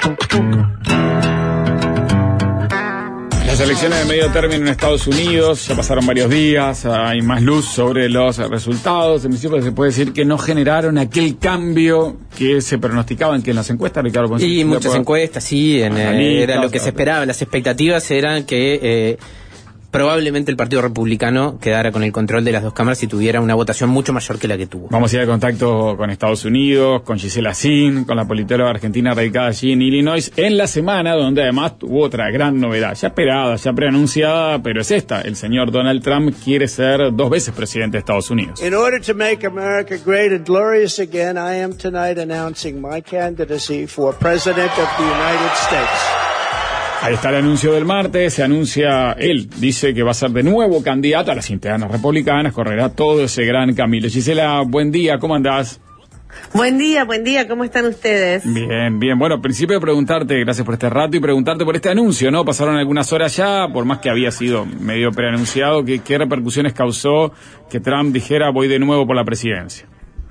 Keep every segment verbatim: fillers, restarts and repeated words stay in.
Las elecciones de medio término en Estados Unidos, ya pasaron varios días, hay más luz sobre los resultados. En principio se puede decir que no generaron aquel cambio que se pronosticaban que en las encuestas, Ricardo. Y muchas por... encuestas, sí, en, eh, era lo que se esperaba. Las expectativas eran que eh, probablemente el Partido Republicano quedara con el control de las dos cámaras y tuviera una votación mucho mayor que la que tuvo. Vamos a ir a contacto con Estados Unidos, con Gisela Zin, con la politóloga argentina radicada allí en Illinois, en la semana donde además tuvo otra gran novedad, ya esperada, ya preanunciada, pero es esta: el señor Donald Trump quiere ser dos veces presidente de Estados Unidos. In order to make America great and glorious again, I am tonight announcing my candidacy for President of the United States. Ahí está el anuncio del martes, se anuncia, él dice que va a ser de nuevo candidato a las internas republicanas, correrá todo ese gran camino. Gisela, buen día, ¿cómo andás? Buen día, buen día, ¿cómo están ustedes? Bien, bien, bueno, al principio de preguntarte, gracias por este rato, y preguntarte por este anuncio, ¿no? Pasaron algunas horas ya, por más que había sido medio preanunciado, ¿qué, qué repercusiones causó que Trump dijera voy de nuevo por la presidencia?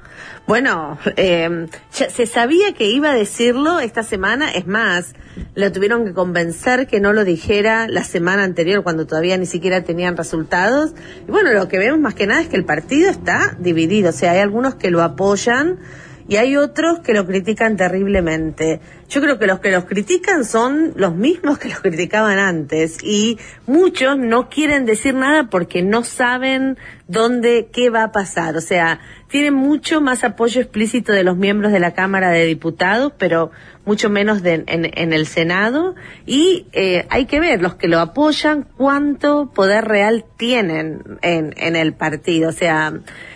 Bueno, eh, ya se sabía que iba a decirlo esta semana, es más, lo tuvieron que convencer que no lo dijera la semana anterior, cuando todavía ni siquiera tenían resultados. Y bueno, lo que vemos más que nada es que el partido está dividido, o sea, hay algunos que lo apoyan y hay otros que lo critican terriblemente. Yo creo que los que los critican son los mismos que los criticaban antes, y muchos no quieren decir nada porque no saben dónde, qué va a pasar. O sea, tienen mucho más apoyo explícito de los miembros de la Cámara de Diputados, pero mucho menos de, en, en el Senado, y eh, hay que ver, los que lo apoyan, cuánto poder real tienen en, en el partido. O sea,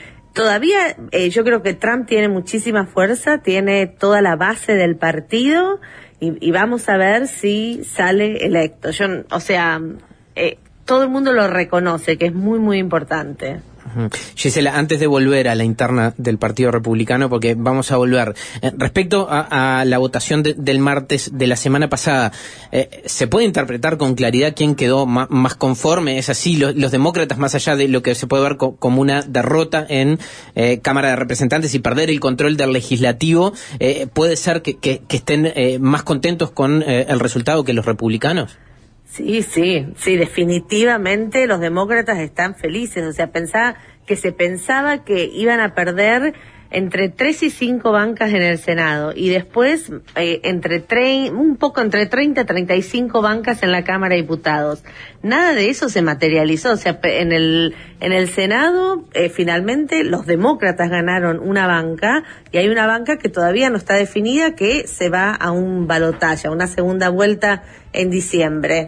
todavía eh, yo creo que Trump tiene muchísima fuerza, tiene toda la base del partido, y, y vamos a ver si sale electo. Yo, o sea, eh, todo el mundo lo reconoce, que es muy, muy importante. Uh-huh. Gisela, antes de volver a la interna del Partido Republicano, porque vamos a volver, eh, respecto a, a la votación de, del martes de la semana pasada, eh, ¿se puede interpretar con claridad quién quedó ma, más conforme? ¿Es así? Los, los demócratas, más allá de lo que se puede ver co, como una derrota en eh, Cámara de Representantes y perder el control del legislativo, eh, ¿puede ser que, que, que estén eh, más contentos con eh, el resultado que los republicanos? Sí, sí, sí, definitivamente los demócratas están felices. O sea, pensaba que se pensaba que iban a perder entre tres y cinco bancas en el Senado, y después eh, entre tre- un poco entre treinta y treinta y cinco bancas en la Cámara de Diputados. Nada de eso se materializó. O sea, en el en el Senado eh, finalmente los demócratas ganaron una banca, y hay una banca que todavía no está definida, que se va a un balotaje, a una segunda vuelta en diciembre.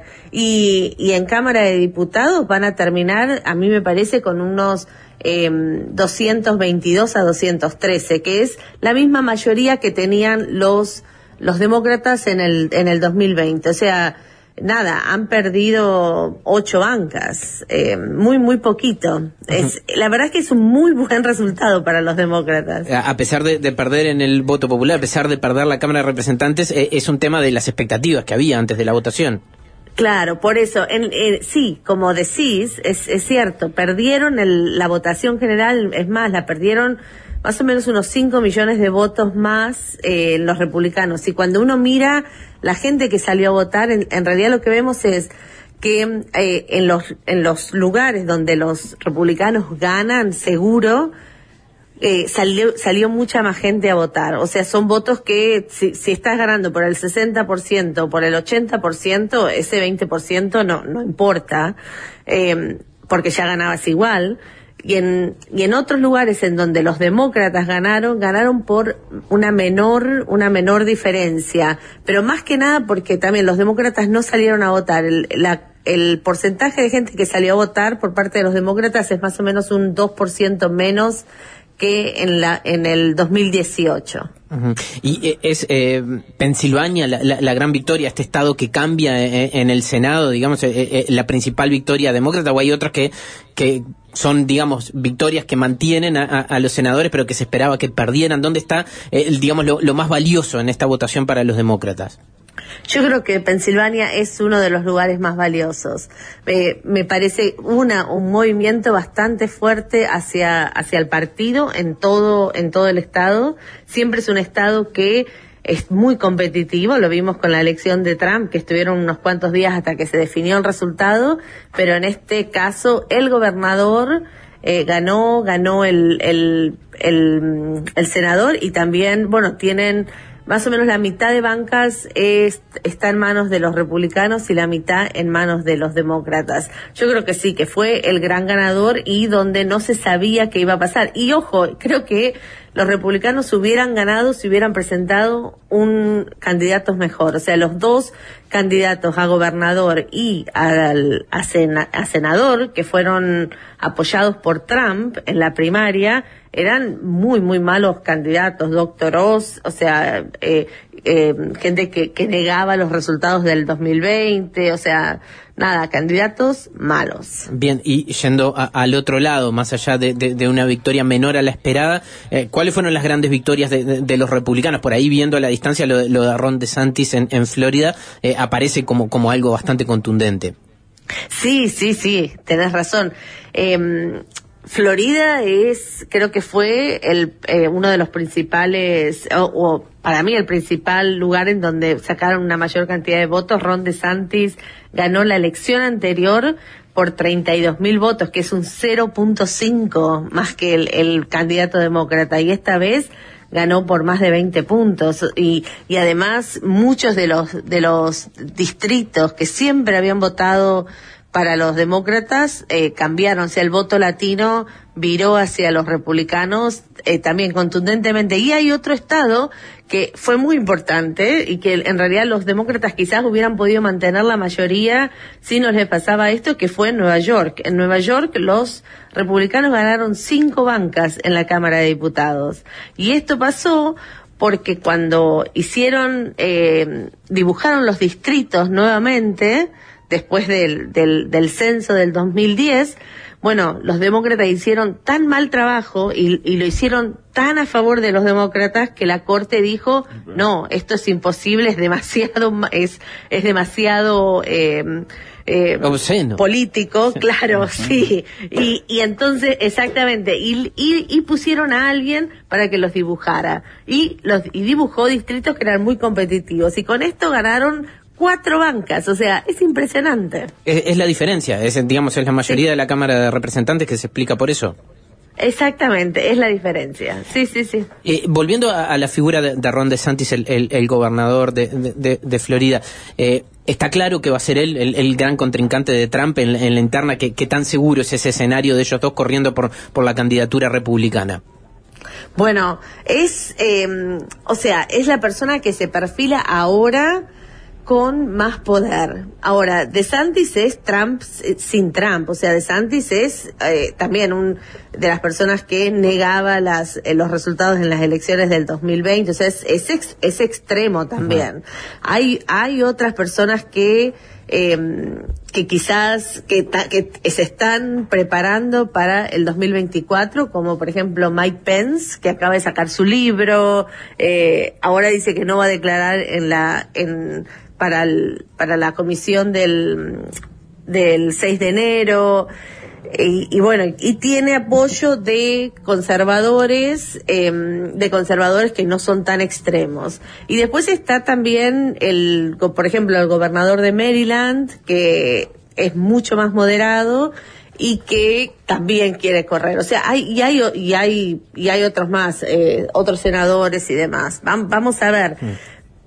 Y, y en Cámara de Diputados van a terminar, a mí me parece, con unos eh, doscientos veintidós a doscientos trece, que es la misma mayoría que tenían los los demócratas en el en el dos mil veinte. O sea, nada, han perdido ocho bancas, eh, muy, muy poquito. Es, la verdad es que es un muy buen resultado para los demócratas. A pesar de, de perder en el voto popular, a pesar de perder la Cámara de Representantes, eh, es un tema de las expectativas que había antes de la votación. Claro, por eso, en, eh, sí, como decís, es, es cierto, perdieron el, la votación general, es más, la perdieron más o menos unos cinco millones de votos más eh, los republicanos. Y cuando uno mira la gente que salió a votar, en, en realidad lo que vemos es que eh, en los en los lugares donde los republicanos ganan seguro, eh, salió salió mucha más gente a votar. O sea, son votos que si, si estás ganando por el sesenta por ciento, por el ochenta por ciento, ese veinte por ciento no no importa, eh, porque ya ganabas igual. Y en, y en otros lugares en donde los demócratas ganaron, ganaron por una menor, una menor diferencia. Pero más que nada porque también los demócratas no salieron a votar. El, la, el porcentaje de gente que salió a votar por parte de los demócratas es más o menos un dos por ciento menos que en la en el dos mil dieciocho. Uh-huh. Y es eh, Pensilvania la, la, la gran victoria, este estado que cambia en, en el Senado, digamos, eh, eh, la principal victoria demócrata, o hay otras que que son, digamos, victorias que mantienen a, a, a los senadores, pero que se esperaba que perdieran. ¿Dónde está, eh, digamos, lo, lo más valioso en esta votación para los demócratas? Yo creo que Pensilvania es uno de los lugares más valiosos. Eh, me parece una un movimiento bastante fuerte hacia hacia el partido en todo en todo el estado. Siempre es un estado que es muy competitivo, lo vimos con la elección de Trump, que estuvieron unos cuantos días hasta que se definió el resultado, pero en este caso el gobernador eh, ganó, ganó el, el, el, el senador, y también, bueno, tienen más o menos la mitad de bancas es, está en manos de los republicanos y la mitad en manos de los demócratas. Yo creo que sí, que fue el gran ganador y donde no se sabía qué iba a pasar. Y ojo, creo que los republicanos hubieran ganado si hubieran presentado un candidato mejor. O sea, los dos candidatos a gobernador y al, a, sena, a senador, que fueron apoyados por Trump en la primaria, eran muy, muy malos candidatos. Doctor Oz, o sea, eh, eh, gente que, que negaba los resultados del dos mil veinte, o sea, nada, candidatos malos. Bien, y yendo a, al otro lado, más allá de, de, de una victoria menor a la esperada, eh, ¿cuáles fueron las grandes victorias de, de, de los republicanos? Por ahí, viendo a la distancia, lo, lo de Ron DeSantis en, en Florida eh, aparece como, como algo bastante contundente. Sí, sí, sí, tenés razón. Eh, Florida es, creo que fue el eh, uno de los principales, o, o para mí el principal lugar en donde sacaron una mayor cantidad de votos. Ron DeSantis ganó la elección anterior por treinta y dos mil votos, que es un cero punto cinco más que el, el candidato demócrata, y esta vez ganó por más de veinte puntos, y, y además muchos de los, de los distritos que siempre habían votado para los demócratas eh, cambiaron, o sea, el voto latino viró hacia los republicanos eh, también contundentemente. Y hay otro estado que fue muy importante y que en realidad los demócratas quizás hubieran podido mantener la mayoría si no les pasaba esto, que fue en Nueva York. En Nueva York los republicanos ganaron cinco bancas en la Cámara de Diputados. Y esto pasó porque cuando hicieron, eh, dibujaron los distritos nuevamente, después del, del, del censo del dos mil diez, bueno, los demócratas hicieron tan mal trabajo y, y lo hicieron tan a favor de los demócratas que la Corte dijo, no, esto es imposible, es demasiado, es, es demasiado eh, eh, obsceno, político, claro, sí. Y, y entonces, exactamente, y, y, y pusieron a alguien para que los dibujara. Y, los, y dibujó distritos que eran muy competitivos. Y con esto ganaron cuatro bancas, o sea, es impresionante. Es, es la diferencia, es, digamos, es la mayoría sí. de la Cámara de Representantes que se explica por eso. Exactamente, es la diferencia. Sí, sí, sí. Eh, volviendo a, a la figura de, de Ron DeSantis, el, el, el gobernador de, de, de Florida, eh, está claro que va a ser él el, el gran contrincante de Trump en, en la interna. ¿Qué, qué tan seguro es ese escenario de ellos dos corriendo por, por la candidatura republicana? Bueno, es, eh, o sea, es la persona que se perfila ahora con más poder. Ahora, DeSantis es Trump sin Trump, o sea, DeSantis es eh, también un de las personas que negaba las eh, los resultados en las elecciones del dos mil veinte, o sea, es es, ex, es extremo también. Uh-huh. Hay hay otras personas que eh, que quizás que, ta, que se están preparando para el dos mil veinticuatro, como por ejemplo Mike Pence, que acaba de sacar su libro, eh, ahora dice que no va a declarar en la en para el, para la comisión del del seis de enero, y, y bueno, y tiene apoyo de conservadores, eh, de conservadores que no son tan extremos. Y después está también el, por ejemplo, el gobernador de Maryland, que es mucho más moderado y que también quiere correr. O sea, hay y hay y hay y hay otros más, eh, otros senadores y demás. Vam, vamos a ver. Mm.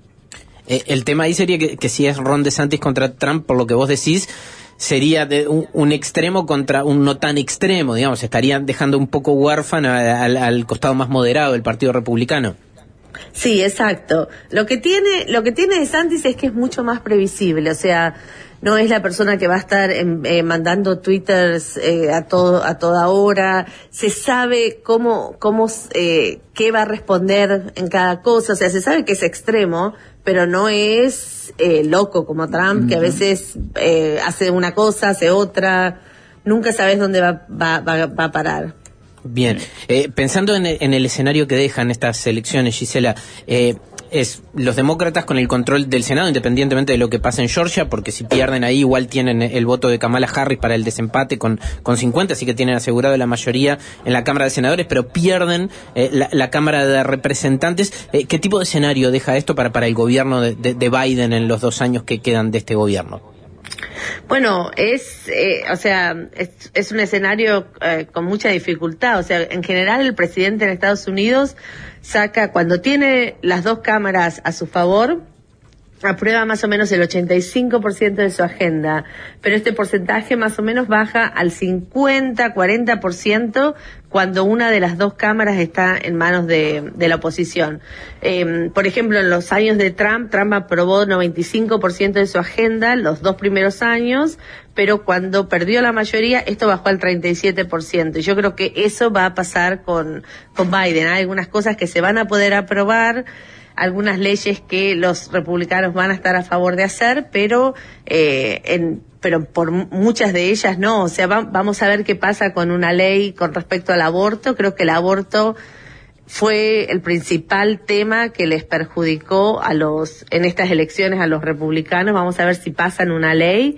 Eh, el tema ahí sería que, que si es Ron DeSantis contra Trump, por lo que vos decís, sería de un, un extremo contra un no tan extremo, digamos, estarían dejando un poco huérfano al, al costado más moderado del Partido Republicano. Sí, exacto. Lo que tiene, lo que tiene DeSantis es que es mucho más previsible, o sea, no es la persona que va a estar en, eh, mandando twitters eh, a todo a toda hora. Se sabe cómo cómo eh, qué va a responder en cada cosa, o sea, se sabe que es extremo, pero no es eh, loco como Trump, uh-huh. que a veces eh, hace una cosa, hace otra, nunca sabes dónde va va va, va a parar. Bien, eh, pensando en el, en el escenario que dejan estas elecciones, Gisela, eh, es los demócratas con el control del Senado, independientemente de lo que pase en Georgia, porque si pierden ahí igual tienen el voto de Kamala Harris para el desempate con, con cincuenta, así que tienen asegurado la mayoría en la Cámara de Senadores, pero pierden eh, la, la Cámara de Representantes. Eh, ¿Qué tipo de escenario deja esto para, para el gobierno de, de, de Biden en los dos años que quedan de este gobierno? Bueno, es, eh, o sea, es, es un escenario eh, con mucha dificultad. O sea, en general el presidente en Estados Unidos saca, cuando tiene las dos cámaras a su favor, aprueba más o menos el ochenta y cinco por ciento de su agenda, pero este porcentaje más o menos baja al cincuenta, cuarenta por ciento cuando una de las dos cámaras está en manos de, de la oposición. Eh, por ejemplo, en los años de Trump, Trump aprobó noventa y cinco por ciento de su agenda los dos primeros años, pero cuando perdió la mayoría, esto bajó al treinta y siete por ciento. Y yo creo que eso va a pasar con, con Biden. Hay algunas cosas que se van a poder aprobar, algunas leyes que los republicanos van a estar a favor de hacer, pero eh, en, pero por muchas de ellas no. O sea, va, vamos a ver qué pasa con una ley con respecto al aborto. Creo que el aborto fue el principal tema que les perjudicó a los en estas elecciones a los republicanos. Vamos a ver si pasan una ley.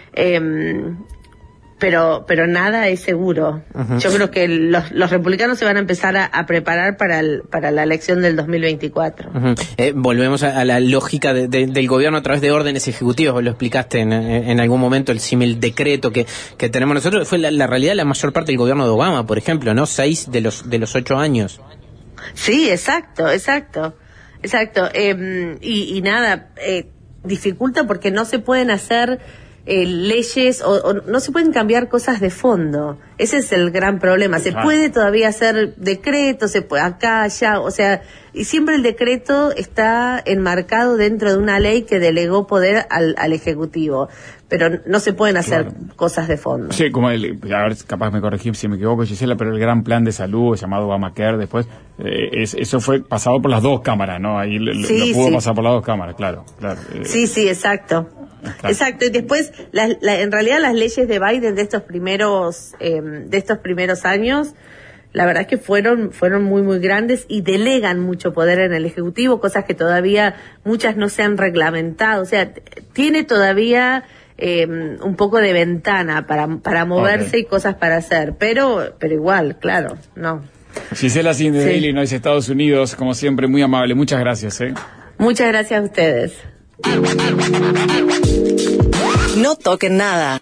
Eh, pero pero nada es seguro. Uh-huh. Yo creo que los, los republicanos se van a empezar a, a preparar para el, para la elección del dos mil veinticuatro. Uh-huh. Eh, volvemos a, a la lógica de, de, del gobierno a través de órdenes ejecutivas. Vos lo explicaste en, en algún momento, el símil decreto que, que tenemos nosotros. Fue la, la realidad la mayor parte del gobierno de Obama, por ejemplo, ¿no? Seis de los de los ocho años. Sí, exacto, exacto, exacto. Eh, y, y nada, eh, dificulta porque no se pueden hacer Eh, leyes o, o no se pueden cambiar cosas de fondo. Ese es el gran problema. Se puede todavía hacer decretos, se puede acá, allá, o sea, y siempre el decreto está enmarcado dentro de una ley que delegó poder al, al Ejecutivo, pero no se pueden hacer claro. cosas de fondo. Sí, como el, a ver, capaz me corregí si me equivoco, Gisela, pero el gran plan de salud llamado Obamacare después, eh, es, eso fue pasado por las dos cámaras, ¿no? Ahí sí, lo pudo sí. pasar por las dos cámaras, claro, claro. Eh. Sí, sí, exacto. Claro. Exacto, y después, la, la, en realidad las leyes de Biden de estos primeros eh, de estos primeros años, la verdad es que fueron fueron muy, muy grandes y delegan mucho poder en el Ejecutivo, cosas que todavía muchas no se han reglamentado, o sea, tiene todavía eh, un poco de ventana para, para moverse okay. y cosas para hacer, pero, pero igual, claro, no. Gisela Zin de sí. Illinois, Estados Unidos, como siempre, muy amable, muchas gracias. ¿eh? Muchas gracias a ustedes. No toquen nada.